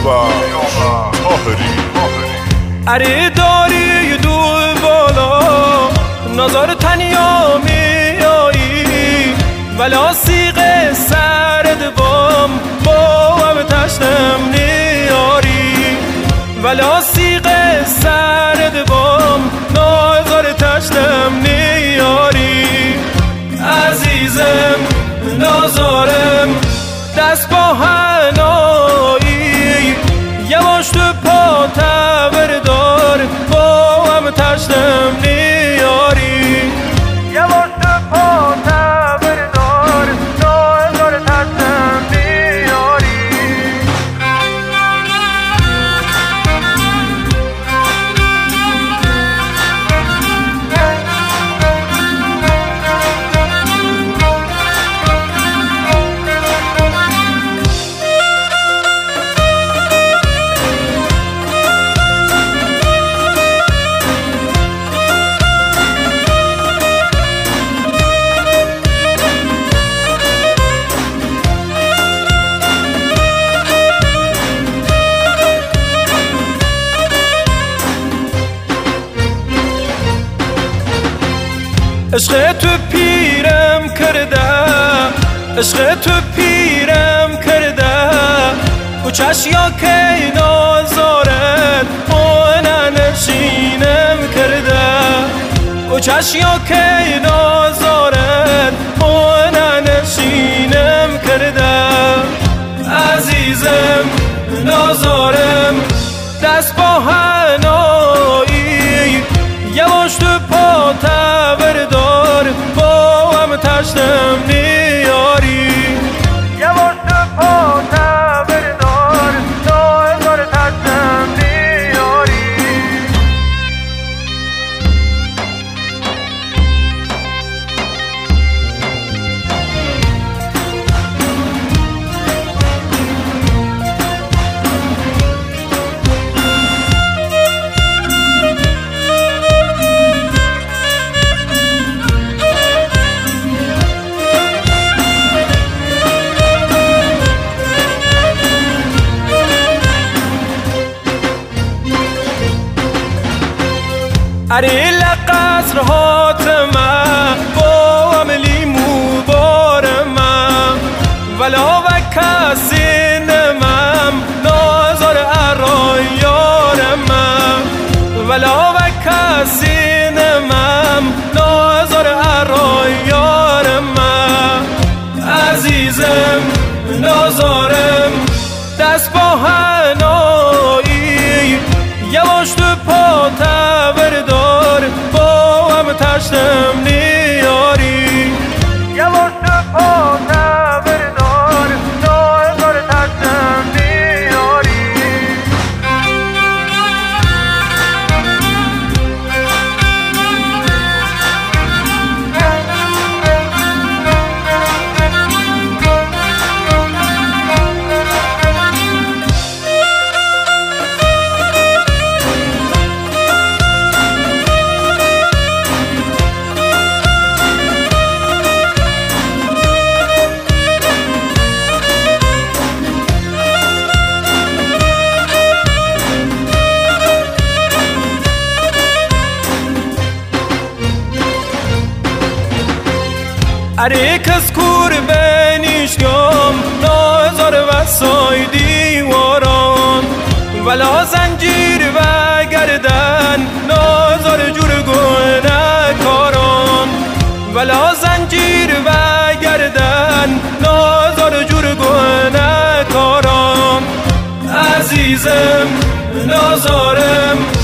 اره داری دو بالا نظر تنیا میایی ولا سیغ سرد بام با هم تشتم نیاری ولا سیغ سرد بام نظر تشتم نیاری عزیزم نازارم دست با هنایی یواش تو پا تبردار با هم تشتم نیاری یواش تو پا تبردار نازار تشتم نیاری عشق تو پیرم کرده عشق تو پیرم کرده او چشیا که نازارد اون نشینم کرده او چشیا که نازارد اون نشینم کرده عزیزم نازارم دست با هنایی یواش تو پا تبردار با هم تشتم نیاری یواش تو پا تبردار نازار تشتم نیاری اره لقصر هاتمه با عملی مبارمه ولا و کسی نمم نازار ارایارمه ولا و کسی نمم نازار ارایارمه عزیزم نازارم دست با هنایی یواش تو پا تبردار با هم تشتم نیاری یواش تو پا تبردار نازار تشتم نیاری اره کس کور بنیشگام نازار و سایدی واران ولا زنجیر و گردن نازار جور گونه کاران ولا زنجیر و گردن نازار جور گونه کاران عزیزم نازارم